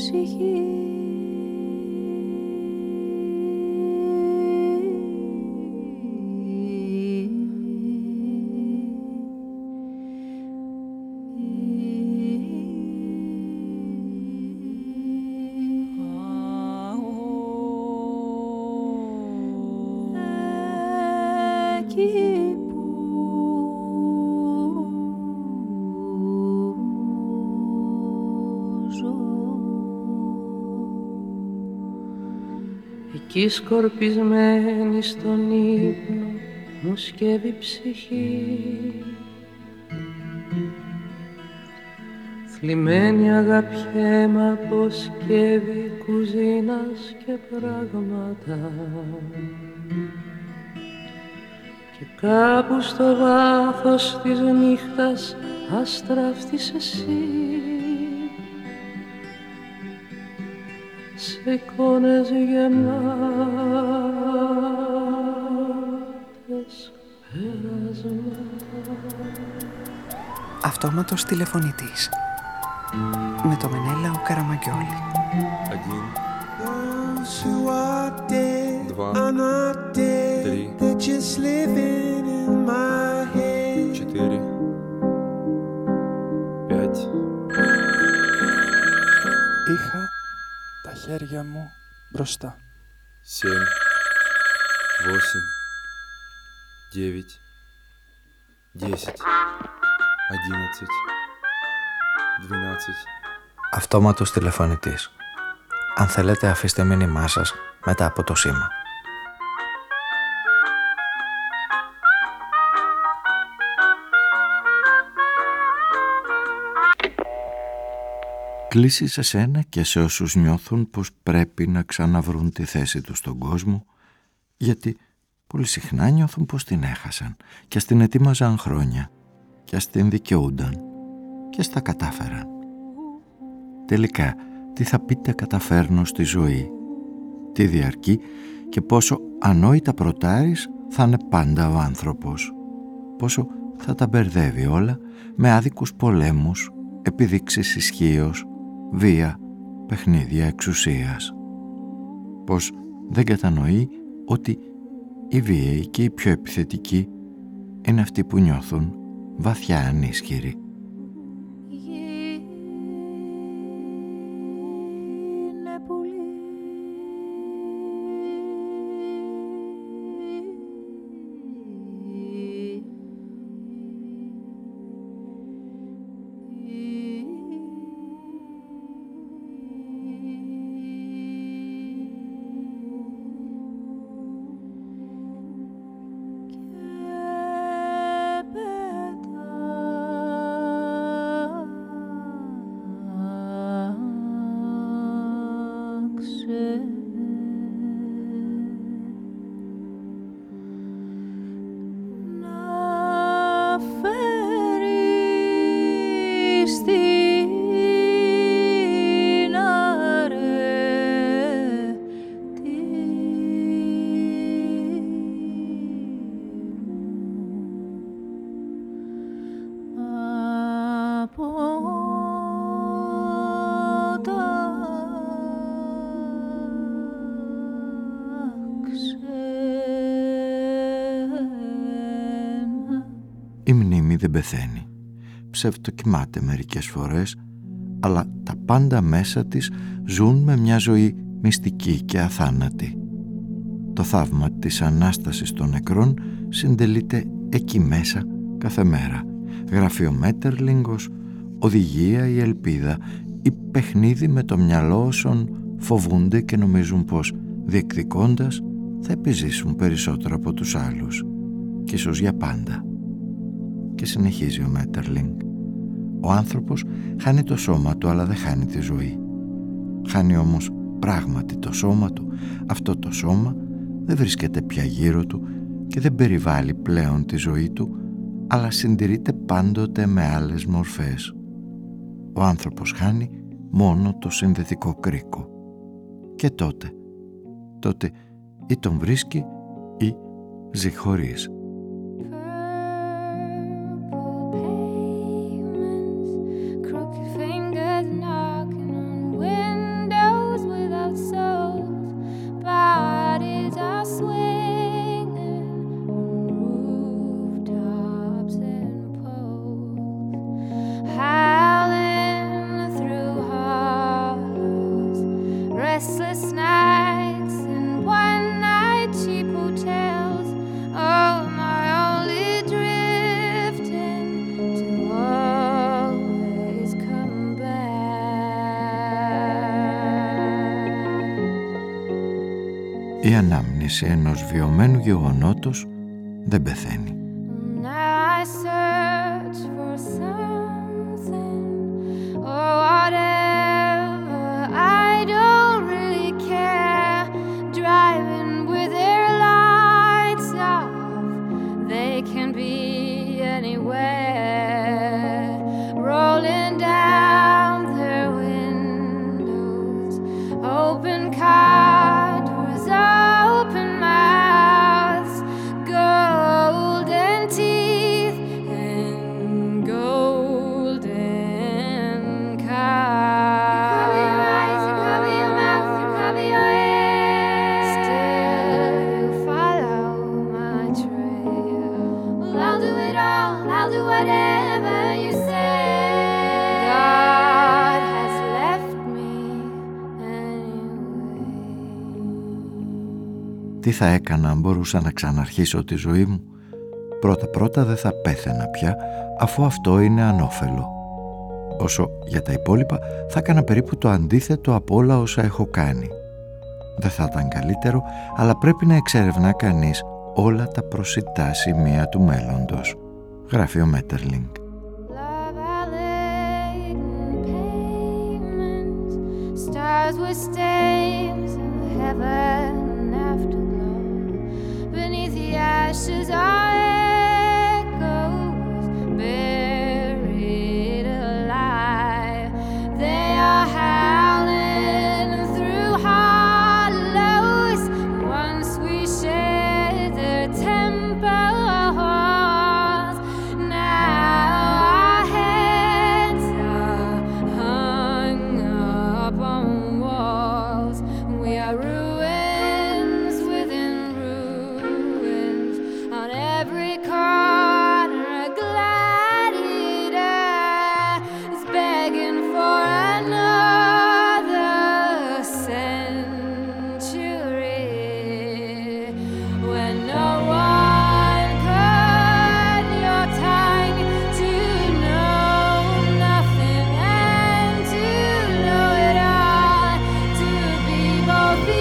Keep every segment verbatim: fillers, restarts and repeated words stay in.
ψυχή. Εκεί σκορπισμένη στον ύπνο μου σκεύει ψυχή, θλιμμένη αγαπιέμαι από σκεύη κουζίνας και πράγματα, και κάπου στο βάθος της νύχτας αστράφτης εσύ, σε εικόνες γεμάτες πέρασματα. Αυτόματος τηλεφωνητής με το Μενέλαο Καραμαγκιόλη. Два, три, четыре, пять. Είχα τα χέρια μου μπροστά. Семь, восемь, девять, десять, одиннадцать, двенадцать. Αυτόματος τηλεφωνητής. Αν θέλετε, αφήστε μήνυμά σας μετά από το σήμα. Κλείσει σε σένα και σε όσους νιώθουν πως πρέπει να ξαναβρούν τη θέση τους στον κόσμο, γιατί πολύ συχνά νιώθουν πως την έχασαν και ας την ετοίμαζαν χρόνια και ας την δικαιούνταν και ας τα κατάφεραν. Τελικά, τι θα πείτε καταφέρνω στη ζωή, τι διαρκεί και πόσο ανόητα προτάρεις θα είναι πάντα ο άνθρωπος, πόσο θα τα μπερδεύει όλα με άδικους πολέμους, επιδείξεις ισχύος, βία, παιχνίδια εξουσίας. Πως δεν κατανοεί ότι οι βίαιοι και οι πιο επιθετικοί είναι αυτοί που νιώθουν βαθιά ανίσχυροι. Η μνήμη δεν πεθαίνει. Ψευτοκοιμάται μερικές φορές, αλλά τα πάντα μέσα της ζουν με μια ζωή μυστική και αθάνατη. Το θαύμα της Ανάστασης των νεκρών συντελείται εκεί μέσα κάθε μέρα. Γράφει ο Μέττερλινγκος, οδηγία η ελπίδα, ή παιχνίδι με το μυαλό όσων φοβούνται και νομίζουν πως διεκδικώντας θα επιζήσουν περισσότερο από τους άλλους και ίσως για πάντα. Και συνεχίζει ο Μέττερλινγκ. Ο άνθρωπος χάνει το σώμα του αλλά δεν χάνει τη ζωή. Χάνει όμως πράγματι το σώμα του. Αυτό το σώμα δεν βρίσκεται πια γύρω του και δεν περιβάλλει πλέον τη ζωή του, αλλά συντηρείται πάντοτε με άλλες μορφές. Ο άνθρωπος χάνει μόνο το συνδετικό κρίκο. Και τότε, τότε ή τον βρίσκει ή ζει χωρίς. Crooked fingers knocking on windows. Η ανάμνηση ενός βιωμένου γεγονότος δεν πεθαίνει. Τι θα έκανα αν μπορούσα να ξαναρχίσω τη ζωή μου? Πρώτα-πρώτα δεν θα πέθαινα πια, αφού αυτό είναι ανώφελο. Όσο για τα υπόλοιπα, θα έκανα περίπου το αντίθετο από όλα όσα έχω κάνει. Δεν θα ήταν καλύτερο, αλλά πρέπει να εξερευνά κανείς όλα τα προσιτά σημεία του μέλλοντος, γράφει ο Μέττερλινγκ. Ashes are echoes buried alive. They are howling through hollows. Once we shared their temples. Now our heads are hung up on walls. We are ruins within ruins. On every corner, a gladiator is begging for another century. When no one cut your tongue to know nothing and to know it all, to be both the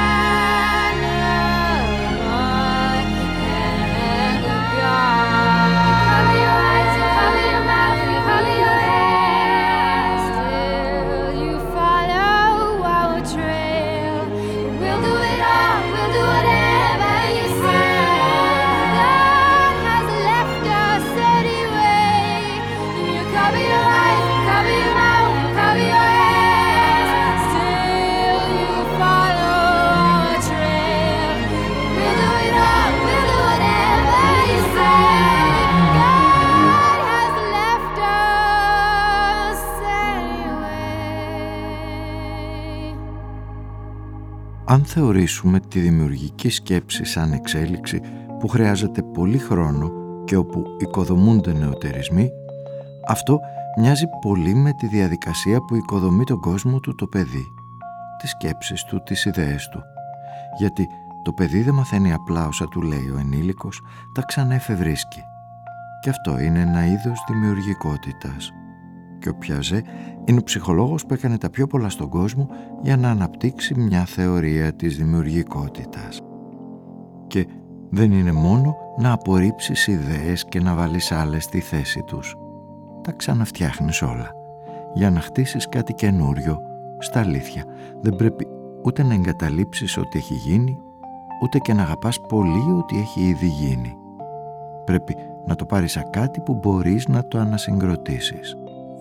Αν θεωρήσουμε τη δημιουργική σκέψη σαν εξέλιξη που χρειάζεται πολύ χρόνο και όπου οικοδομούνται νεωτερισμοί, αυτό μοιάζει πολύ με τη διαδικασία που οικοδομεί τον κόσμο του το παιδί, τις σκέψεις του, τις ιδέες του. Γιατί το παιδί δεν μαθαίνει απλά όσα του λέει ο ενήλικος, τα ξαναεφευρίσκει. Και αυτό είναι ένα είδος δημιουργικότητας. Και ο Πιαζέ είναι ο ψυχολόγος που έκανε τα πιο πολλά στον κόσμο για να αναπτύξει μια θεωρία της δημιουργικότητας. Και δεν είναι μόνο να απορρίψεις ιδέες και να βάλεις άλλες στη θέση τους. Τα ξαναφτιάχνεις όλα. Για να χτίσεις κάτι καινούριο, στα αλήθεια, δεν πρέπει ούτε να εγκαταλείψεις ό,τι έχει γίνει, ούτε και να αγαπάς πολύ ό,τι έχει ήδη γίνει. Πρέπει να το πάρεις σαν κάτι που μπορείς να το ανασυγκροτήσεις.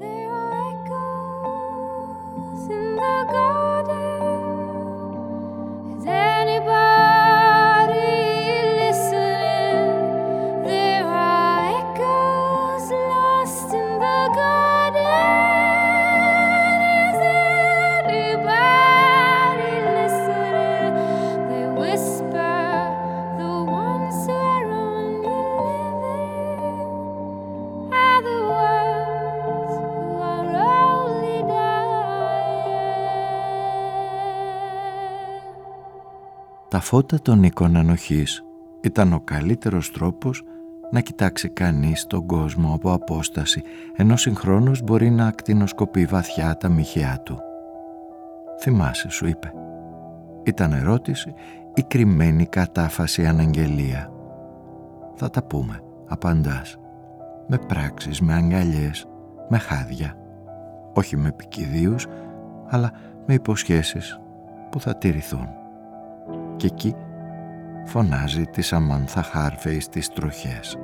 Τα φώτα των οίκων ανοχής ήταν ο καλύτερος τρόπος να κοιτάξει κανείς τον κόσμο από απόσταση, ενώ συγχρόνως μπορεί να ακτινοσκοπεί βαθιά τα μοιχεία του. «Θυμάσαι», σου είπε. Ήταν ερώτηση η κρυμμένη κατάφαση αναγγελία. Θα τα πούμε, απαντάς, με πράξεις, με αγκαλιές, με χάδια, όχι με επικηδίους, αλλά με υποσχέσεις που θα τηρηθούν. Και εκεί φωνάζει τη Σαμάνθα Χάρφεϊ στις τροχές.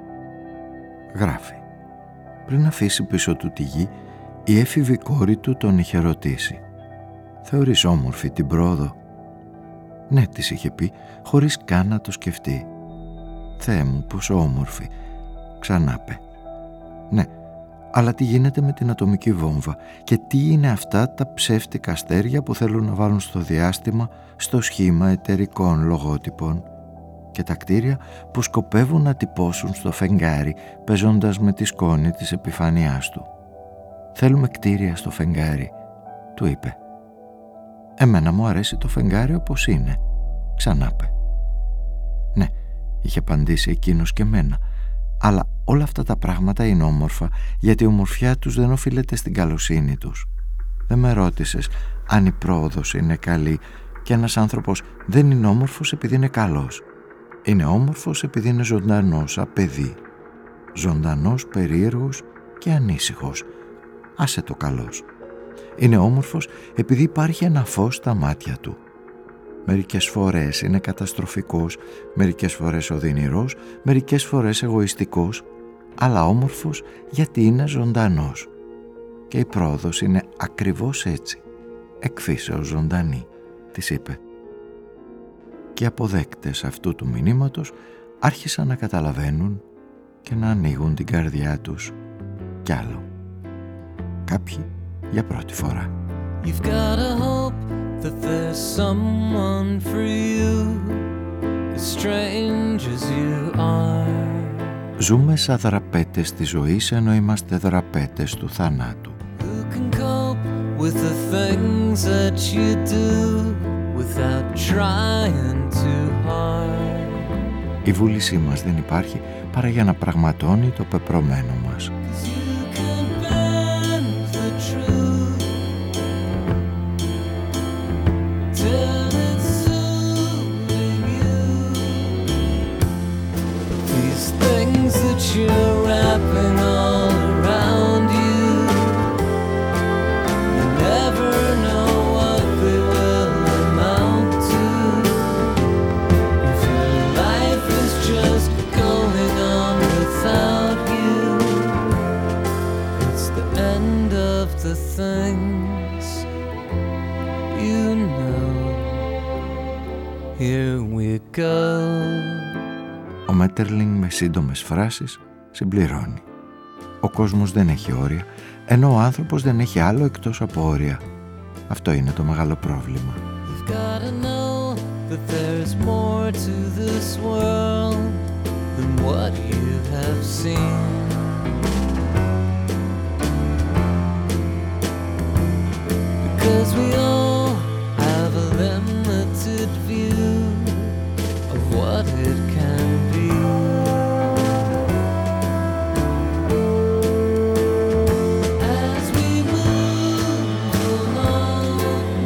Γράφει: πριν αφήσει πίσω του τη γη, η έφηβη κόρη του τον είχε ρωτήσει: «Θεωρείς όμορφη την πρόοδο?» «Ναι», της είχε πει, χωρίς καν να το σκεφτεί. «Θεέ μου, πόσο όμορφη», ξανά πε. «Ναι, αλλά τι γίνεται με την ατομική βόμβα και τι είναι αυτά τα ψεύτικα αστέρια που θέλουν να βάλουν στο διάστημα στο σχήμα εταιρικών λογότυπων και τα κτίρια που σκοπεύουν να τυπώσουν στο φεγγάρι παίζοντας με τη σκόνη της επιφάνειάς του. Θέλουμε κτίρια στο φεγγάρι», του είπε. «Εμένα μου αρέσει το φεγγάρι όπως είναι», ξανά πε. «Ναι», είχε απαντήσει εκείνος και εμένα, «αλλά όλα αυτά τα πράγματα είναι όμορφα γιατί η ομορφιά τους δεν οφείλεται στην καλοσύνη τους. Δεν με ρώτησες αν η πρόοδος είναι καλή και ένας άνθρωπος δεν είναι όμορφος επειδή είναι καλός. Είναι όμορφος επειδή είναι ζωντανός, σαν παιδί. Ζωντανός, περίεργος και ανήσυχος. Άσε το καλός. Είναι όμορφος επειδή υπάρχει ένα φως στα μάτια του. Μερικές φορές είναι καταστροφικός, μερικές φορές οδυνηρός, μερικές φορές εγωιστικός, αλλά όμορφος γιατί είναι ζωντανός. Και η πρόοδος είναι ακριβώς έτσι, εκφύσεως ζωντανή», της είπε. Και οι αποδέκτες αυτού του μηνύματος άρχισαν να καταλαβαίνουν και να ανοίγουν την καρδιά τους κι άλλο. Κάποιοι για πρώτη φορά. You've got to hope that there's someone for you, as strange as you are. Ζούμε σαν δραπέτες της ζωής ενώ είμαστε δραπέτες του θανάτου. Who can cope with the things that you do without trying too hard. Η βούλησή μας δεν υπάρχει παρά για να πραγματώνει το πεπρωμένο μας. You're wrapping all around you. You never know what they will amount to. If your life is just going on without you, it's the end of the things you know. Here we go. Ο Μέττερλινγκ με σύντομες φράσεις συμπληρώνει: «Ο κόσμος δεν έχει όρια, ενώ ο άνθρωπος δεν έχει άλλο εκτός από όρια. Αυτό είναι το μεγάλο πρόβλημα». You've got to know that there's more to this world than what you have seen. Because we all have a limited view of what it can be. As we move along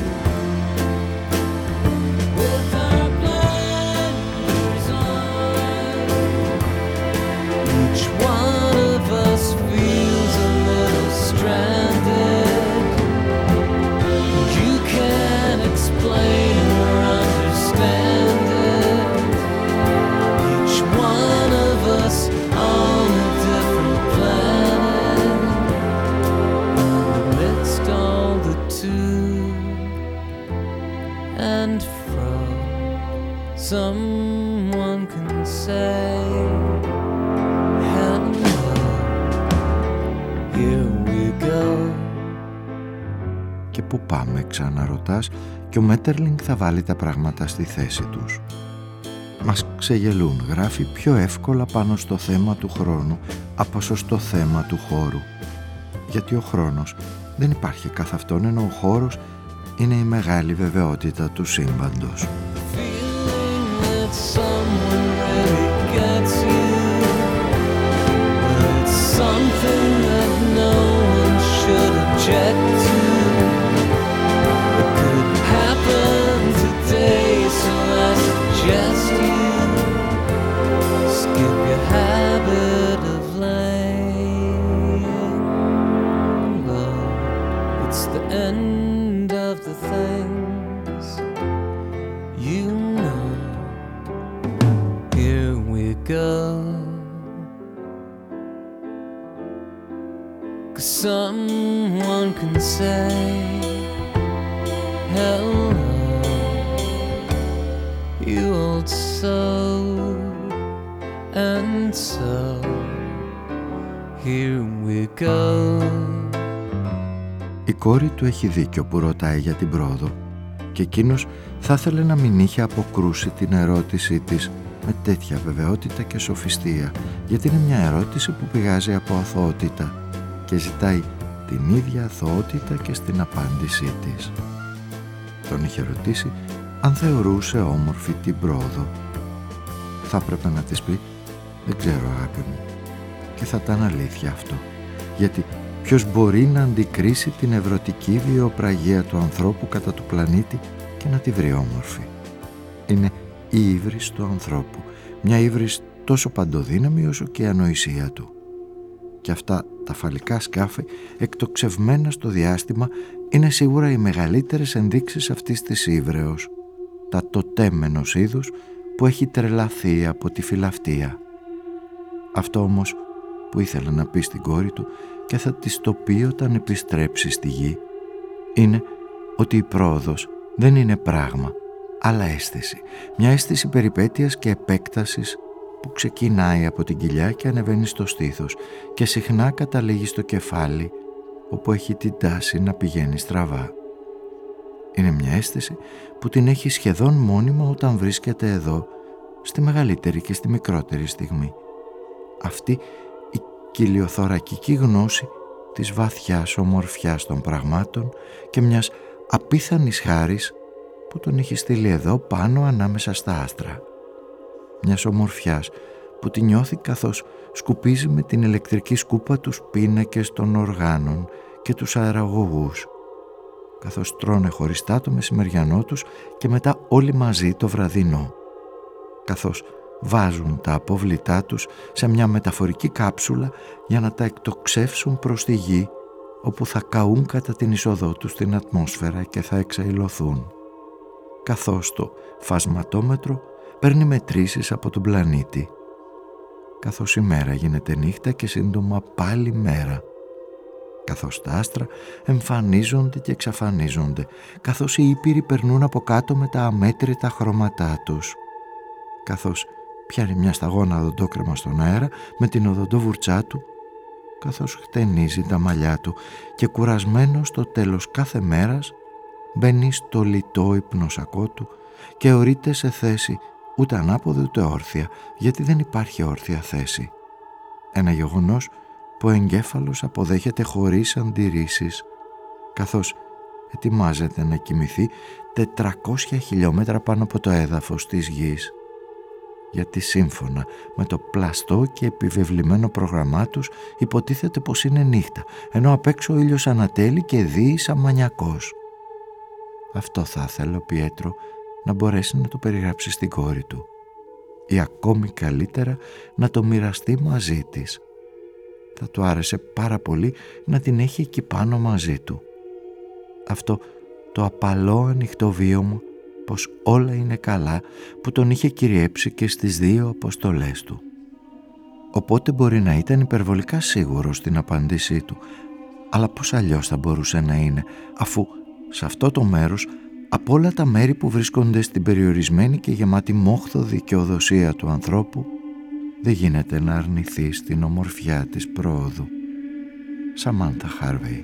with our blinders on, each one of us feels a little stranded. You can't explain or understand it. Each one of us on a different planet. Amidst all the to and fro, someone can say, hello, here we go. «Και πού πάμε?» ξαναρωτάς και ο Μέττερλινγκ θα βάλει τα πράγματα στη θέση τους. Μας ξεγελούν, γράφει, πιο εύκολα πάνω στο θέμα του χρόνου από στο θέμα του χώρου. Γιατί ο χρόνος δεν υπάρχει καθ' αυτόν, ενώ ο χώρος είναι η μεγάλη βεβαιότητα του σύμπαντος. Feeling that someone really gets you, but it's something that no one should object to. It could happen today, so 'cause someone can say hello, you old soul. And so here we go. Η κόρη του έχει δίκιο που ρωτάει για την πρόοδο και εκείνος θα ήθελε να μην είχε αποκρούσει την ερώτησή της με τέτοια βεβαιότητα και σοφιστία, γιατί είναι μια ερώτηση που πηγάζει από αθωότητα και ζητάει την ίδια αθωότητα και στην απάντησή της. Τον είχε ρωτήσει αν θεωρούσε όμορφη την πρόοδο. Θα έπρεπε να της πει «Δεν ξέρω, αγάπη μου», και θα ήταν αλήθεια αυτό, γιατί ποιος μπορεί να αντικρίσει την ευρωτική βιοπραγία του ανθρώπου κατά του πλανήτη και να τη βρει όμορφη? Είναι η ύβρις του ανθρώπου, μια ύβρις τόσο παντοδύναμη όσο και η ανοησία του. Και αυτά τα φαλικά σκάφη εκτοξευμένα στο διάστημα είναι σίγουρα οι μεγαλύτερες ενδείξεις αυτής της ύβρεως, τα τοτέμενος είδους που έχει τρελαθεί από τη φιλαυτία. Αυτό όμως που ήθελε να πει στην κόρη του και θα της το πει όταν επιστρέψει στη γη είναι ότι η πρόοδος δεν είναι πράγμα, αλλά αίσθηση. Μια αίσθηση περιπέτειας και επέκτασης που ξεκινάει από την κοιλιά και ανεβαίνει στο στήθος και συχνά καταλήγει στο κεφάλι, όπου έχει την τάση να πηγαίνει στραβά. Είναι μια αίσθηση που την έχει σχεδόν μόνιμα όταν βρίσκεται εδώ, στη μεγαλύτερη και στη μικρότερη στιγμή. Αυτή η κυλιοθωρακική γνώση της βαθιάς ομορφιάς των πραγμάτων και μιας απίθανης χάρης που τον έχει στείλει εδώ πάνω ανάμεσα στα άστρα. Μιας ομορφιάς που τη νιώθει καθώς σκουπίζει με την ηλεκτρική σκούπα τους πίνακες των οργάνων και τους αεραγωγούς, καθώς τρώνε χωριστά το μεσημεριανό τους και μετά όλοι μαζί το βραδινό, καθώς βάζουν τα απόβλητά τους σε μια μεταφορική κάψουλα για να τα εκτοξεύσουν προς τη γη, όπου θα καούν κατά την είσοδό τους στην ατμόσφαιρα και θα εξαϊλωθούν, καθώς το φασματόμετρο παίρνει μετρήσεις από τον πλανήτη, καθώς η μέρα γίνεται νύχτα και σύντομα πάλι μέρα, καθώς τα άστρα εμφανίζονται και εξαφανίζονται, καθώς οι ήπειροι περνούν από κάτω με τα αμέτρητα χρώματά τους, καθώς πιάνει μια σταγόνα οδοντόκρεμα στον αέρα με την οδοντόβουρτσά του, καθώς χτενίζει τα μαλλιά του και κουρασμένος στο τέλος κάθε μέρας μπαίνει στο λιτό υπνοσακό του και ορείται σε θέση ούτε ανάποδη ούτε όρθια, γιατί δεν υπάρχει όρθια θέση. Ένα γεγονός που ο εγκέφαλος αποδέχεται χωρίς αντιρρήσεις, καθώς ετοιμάζεται να κοιμηθεί τετρακόσια χιλιόμετρα πάνω από το έδαφος της γης, γιατί σύμφωνα με το πλαστό και επιβεβλημένο πρόγραμμά τους υποτίθεται πως είναι νύχτα, ενώ απ' έξω ο ήλιος ανατέλει και δύει σαν μανιακός. Αυτό θα ήθελε ο Πιέτρο να μπορέσει να το περιγράψει στην κόρη του, ή ακόμη καλύτερα να το μοιραστεί μαζί της. Θα του άρεσε πάρα πολύ να την έχει εκεί πάνω μαζί του. Αυτό το απαλό ανοιχτό βίωμα πως όλα είναι καλά που τον είχε κυριέψει και στις δύο αποστολές του. Οπότε μπορεί να ήταν υπερβολικά σίγουρος στην απάντησή του, αλλά πώς αλλιώς θα μπορούσε να είναι, αφού σε αυτό το μέρος, από όλα τα μέρη που βρίσκονται στην περιορισμένη και γεμάτη μόχθο δικαιοδοσία του ανθρώπου, δεν γίνεται να αρνηθεί στην ομορφιά της πρόοδου. Σαμάνθα Χάρβεϊ.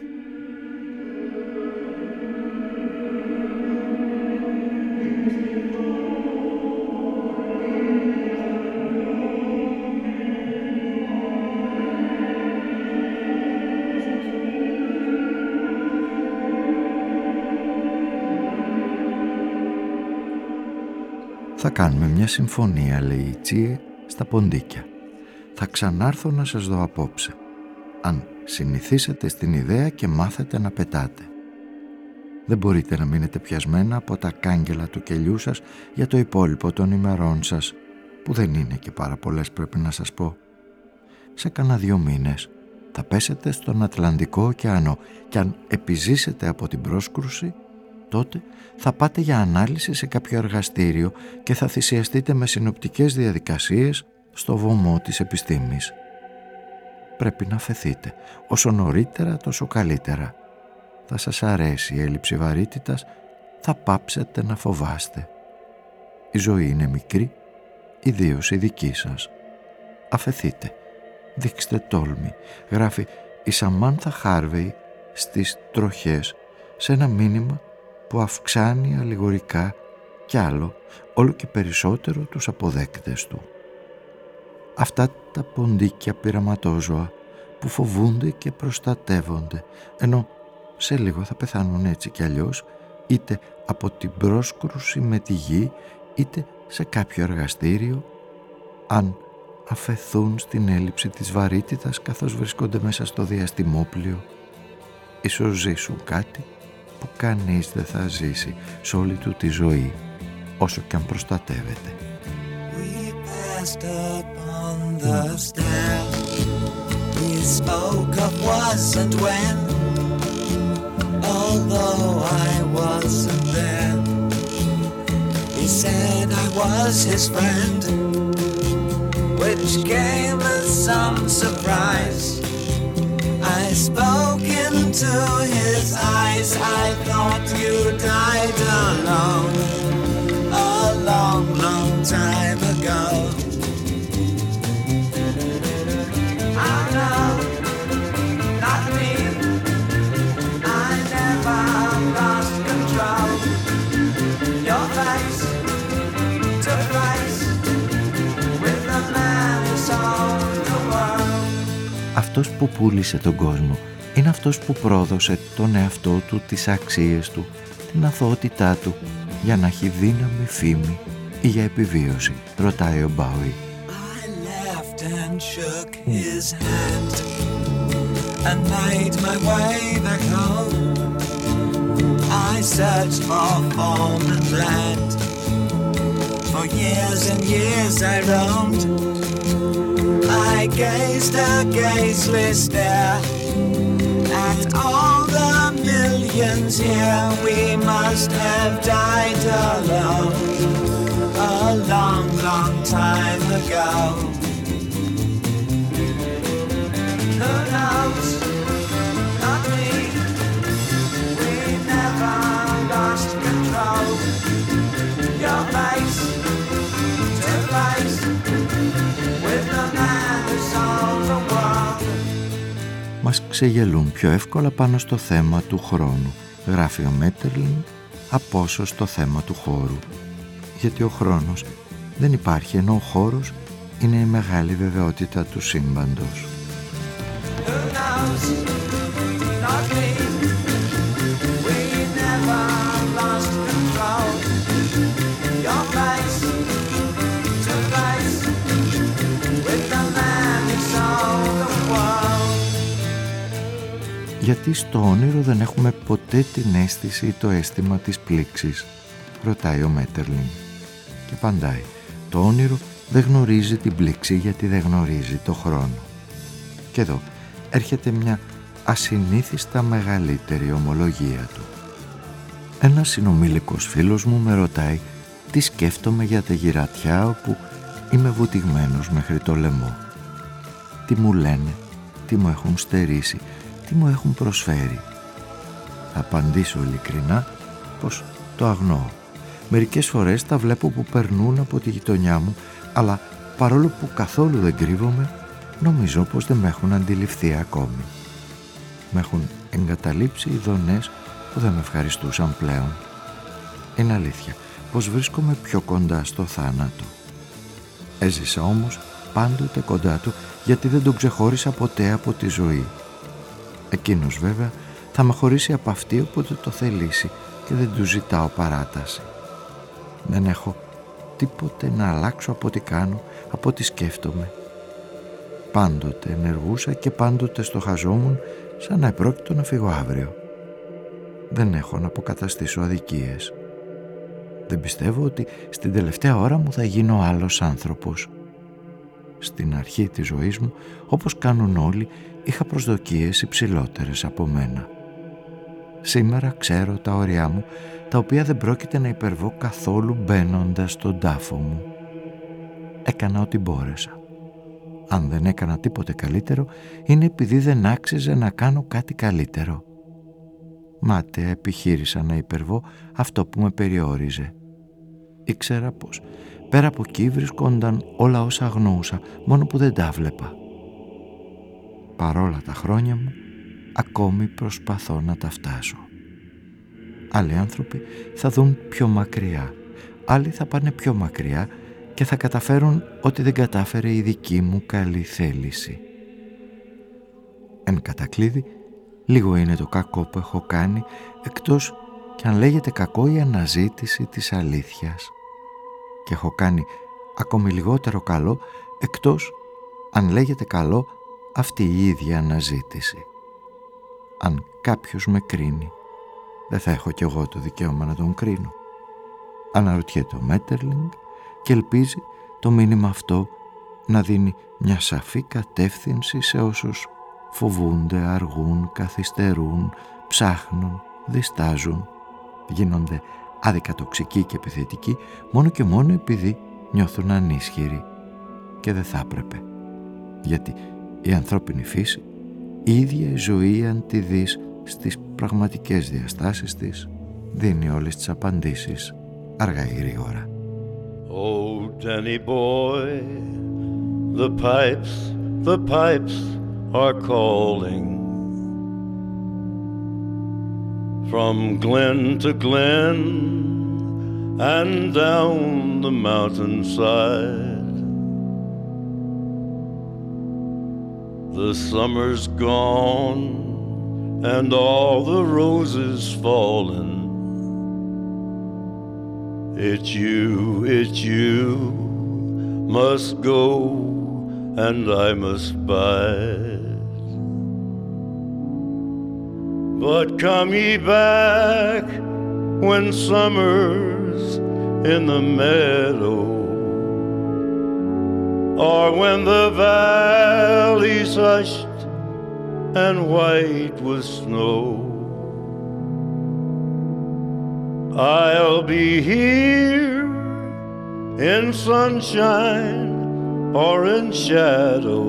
«Θα κάνουμε μια συμφωνία», λέει η Τσίε στα ποντίκια. «Θα ξανάρθω να σας δω απόψε, αν συνηθίσετε στην ιδέα και μάθετε να πετάτε. Δεν μπορείτε να μείνετε πιασμένα από τα κάγκελα του κελιού σας για το υπόλοιπο των ημερών σας, που δεν είναι και πάρα πολλές, πρέπει να σας πω. Σε κάνα δύο μήνες θα πέσετε στον Ατλαντικό ωκεανό και αν επιζήσετε από την πρόσκρουση, τότε θα πάτε για ανάλυση σε κάποιο εργαστήριο και θα θυσιαστείτε με συνοπτικές διαδικασίες στο βωμό της επιστήμης. πρέπει να αφεθείτε. Όσο νωρίτερα τόσο καλύτερα. Θα σας αρέσει η έλλειψη βαρύτητας, θα πάψετε να φοβάστε. Η ζωή είναι μικρή, ιδίως η δική σας. Αφεθείτε, δείξτε τόλμη, γράφει η Σαμάνθα Χάρβεϊ στις Τροχές, σε ένα μήνυμα που αυξάνει αλληγορικά κι άλλο όλο και περισσότερο τους αποδέκτες του. Αυτά τα ποντίκια πειραματόζωα που φοβούνται και προστατεύονται, ενώ σε λίγο θα πεθάνουν έτσι κι αλλιώς, είτε από την πρόσκρουση με τη γη, είτε σε κάποιο εργαστήριο, αν αφεθούν στην έλλειψη της βαρύτητας καθώς βρίσκονται μέσα στο διαστημόπλιο, ίσως ζήσουν κάτι που κανείς δεν θα ζήσει σε όλη του τη ζωή, όσο κι αν προστατεύεται. We passed upon the stair. We spoke of was and when, although I wasn't there. He said I was his friend, which came as some surprise. I spoke into his eyes. I thought you died alone a long, long time ago. I know, not me. I never lost control. Your face to face with the man who sold the world. Αυτός που πούλησε τον κόσμο είναι αυτός που πρόδωσε τον εαυτό του, τις αξίες του, την αθωότητά του, για να έχει δύναμη, φήμη ή για επιβίωση, ρωτάει ο Μπάουι. I laughed and shook his hand and made my way back home. I searched for form and land. For years and years I roamed. I gazed a gazeless stare at all the millions here. We must have died alone a long, long time ago. Who knows? Not me. We never lost control. Your face to face with the man who sold the world. Μας ξεγελούν πιο εύκολα πάνω στο θέμα του χρόνου, γράφει ο Μέττερλιν, από όσο στο θέμα του χώρου. Γιατί ο χρόνος δεν υπάρχει, ενώ ο χώρος είναι η μεγάλη βεβαιότητα του σύμπαντος. Γιατί στο όνειρο δεν έχουμε ποτέ την αίσθηση ή το αίσθημα της πλήξης, ρωτάει ο Μέττερλιν. Και απαντάει, το όνειρο δεν γνωρίζει την πλήξη γιατί δεν γνωρίζει το χρόνο. Και εδώ έρχεται μια ασυνήθιστα μεγαλύτερη ομολογία του. Ένας συνομήλικος φίλος μου με ρωτάει τι σκέφτομαι για τα γυρατιά όπου είμαι βουτυγμένος μέχρι το λαιμό. Τι μου λένε, τι μου έχουν στερήσει, τι μου έχουν προσφέρει. Θα απαντήσω ειλικρινά πως το αγνοώ. Μερικές φορές τα βλέπω που περνούν από τη γειτονιά μου, αλλά παρόλο που καθόλου δεν κρύβομαι, νομίζω πως δεν με έχουν αντιληφθεί ακόμη. Με έχουν εγκαταλείψει ειδονές που δεν με ευχαριστούσαν πλέον. Είναι αλήθεια πως βρίσκομαι πιο κοντά στο θάνατο. Έζησα όμως πάντοτε κοντά του, γιατί δεν τον ξεχώρισα ποτέ από τη ζωή. Εκείνος βέβαια θα με χωρίσει από αυτή όποτε το θελήσει και δεν του ζητάω παράταση. Δεν έχω τίποτε να αλλάξω από ό,τι κάνω, από ό,τι σκέφτομαι. Πάντοτε ενεργούσα και πάντοτε στοχαζόμουν σαν να επρόκειτο να φύγω αύριο. Δεν έχω να αποκαταστήσω αδικίες. Δεν πιστεύω ότι στην τελευταία ώρα μου θα γίνω άλλος άνθρωπος. Στην αρχή της ζωής μου, όπως κάνουν όλοι, είχα προσδοκίες υψηλότερες από μένα. Σήμερα ξέρω τα όρια μου, τα οποία δεν πρόκειται να υπερβώ καθόλου μπαίνοντας στον τάφο μου. Έκανα ό,τι μπόρεσα. Αν δεν έκανα τίποτε καλύτερο, είναι επειδή δεν άξιζε να κάνω κάτι καλύτερο. Μάταια επιχείρησα να υπερβώ αυτό που με περιόριζε. Ήξερα πως πέρα από εκεί βρισκόνταν όλα όσα αγνοούσα, μόνο που δεν τα βλέπα. Παρόλα τα χρόνια μου, ακόμη προσπαθώ να τα φτάσω. Άλλοι άνθρωποι θα δουν πιο μακριά, άλλοι θα πάνε πιο μακριά και θα καταφέρουν ό,τι δεν κατάφερε η δική μου καλή θέληση. Εν κατακλείδη, λίγο είναι το κακό που έχω κάνει, εκτός κι αν λέγεται κακό η αναζήτηση της αλήθειας. Και έχω κάνει ακόμη λιγότερο καλό, εκτός αν λέγεται καλό αυτή η ίδια αναζήτηση. Αν κάποιος με κρίνει, δεν θα έχω κι εγώ το δικαίωμα να τον κρίνω. Αναρωτιέται ο Μέττερλινγκ και ελπίζει το μήνυμα αυτό να δίνει μια σαφή κατεύθυνση σε όσους φοβούνται, αργούν, καθυστερούν, ψάχνουν, διστάζουν, γίνονται άδικα τοξικοί και επιθετικοί μόνο και μόνο επειδή νιώθουν ανίσχυροι. Και δεν θα έπρεπε, γιατί η ανθρώπινη φύση, η ίδια η ζωή αν τη δεις στις πραγματικές διαστάσεις της, δίνει όλες τις απαντήσεις αργά ή γρήγορα. Oh, Danny boy, the pipes, the pipes are calling from glen to glen and down the mountainside. The summer's gone and all the roses fallen. It's you, it's you, must go and I must bide. But come ye back when summer's in the meadow, or when the valley's hushed and white with snow. I'll be here in sunshine or in shadow.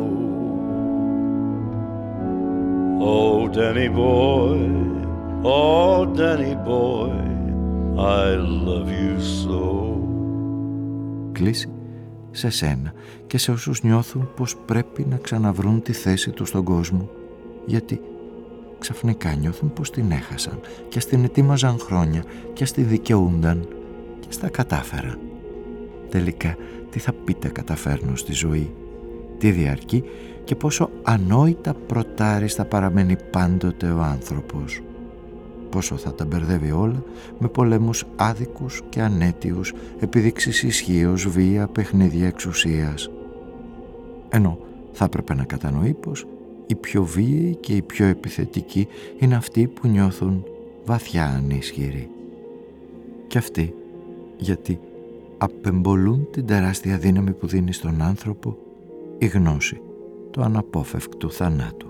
Oh, Danny boy, oh, Danny boy, I love you so. Κλείσει σε σένα και σε όσους νιώθουν πως πρέπει να ξαναβρούν τη θέση τους στον κόσμο, γιατί ξαφνικά νιώθουν πως την έχασαν και στην ετοίμαζαν χρόνια και στη δικαιούνταν και στα κατάφεραν. Τελικά τι θα πείτε καταφέρνω στη ζωή, τι διαρκεί και πόσο ανόητα προτάριστα παραμένει πάντοτε ο άνθρωπος. Πόσο θα τα μπερδεύει όλα με πολέμους άδικους και ανέτιους, επιδείξεις ισχύως, βία, παιχνίδια εξουσίας. Ενώ θα έπρεπε να κατανοεί πως οι πιο βίαιοι και οι πιο επιθετικοί είναι αυτοί που νιώθουν βαθιά ανίσχυροι. Και αυτοί γιατί απεμπολούν την τεράστια δύναμη που δίνει στον άνθρωπο η γνώση του αναπόφευκτου θανάτου.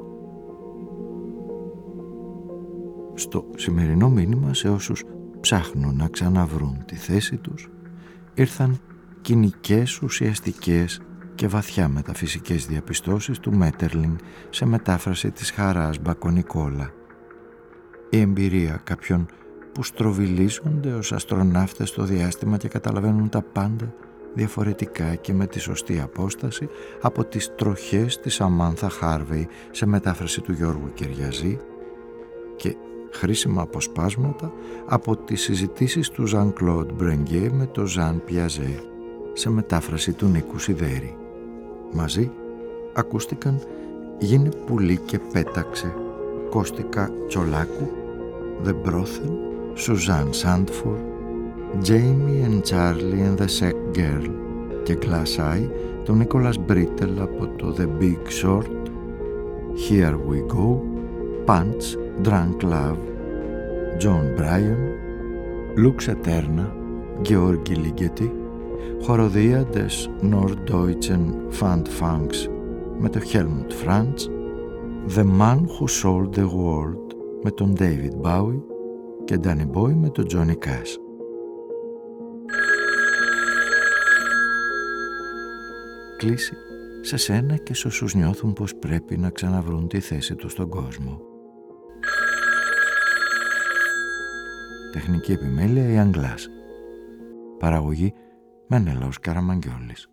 Στο σημερινό μήνυμα σε όσους ψάχνουν να ξαναβρούν τη θέση τους ήρθαν κοινικές, ουσιαστικές και βαθιά μεταφυσικές διαπιστώσεις του Μέττερλινγκ σε μετάφραση της Χαράς Μπακονικόλα. Η εμπειρία κάποιων που στροβιλίζονται ως αστροναύτες στο διάστημα και καταλαβαίνουν τα πάντα διαφορετικά και με τη σωστή απόσταση από τις τροχές της Σαμάνθα Χάρβεϊ σε μετάφραση του Γιώργου Κυριαζή και χρήσιμα αποσπάσματα από τις συζητήσεις του Ζαν Κλοντ Μπρενγκέ με το Ζαν Πιαζέ σε μετάφραση του Νίκου Σιδέρη. Μαζί ακούστηκαν «Γίνε πουλί και πέταξε», Κώστικα Τσολάκου, The Brothel, Σουζάν Σάντφορ, Jamie and Charlie and the Sack Girl και Glass Eye, τον Νίκολας Μπρίτελ από το The Big Short, Here We Go, Punch, Drunk Love, John Bryan, Lux Eterna, Georgi Ligeti, χοροδία des Norddeutschen Pfandfunks με τον Helmut Franz, The Man Who Sold the World με τον David Bowie και Danny Boy με τον Johnny Cash. Κλείσει σε σένα και σε όσους νιώθουν πως πρέπει να ξαναβρούν τη θέση τους στον κόσμο. Τεχνική επιμέλεια η Αγγλάς. Παραγωγή Μενέλαος Καραμαγγιόλης.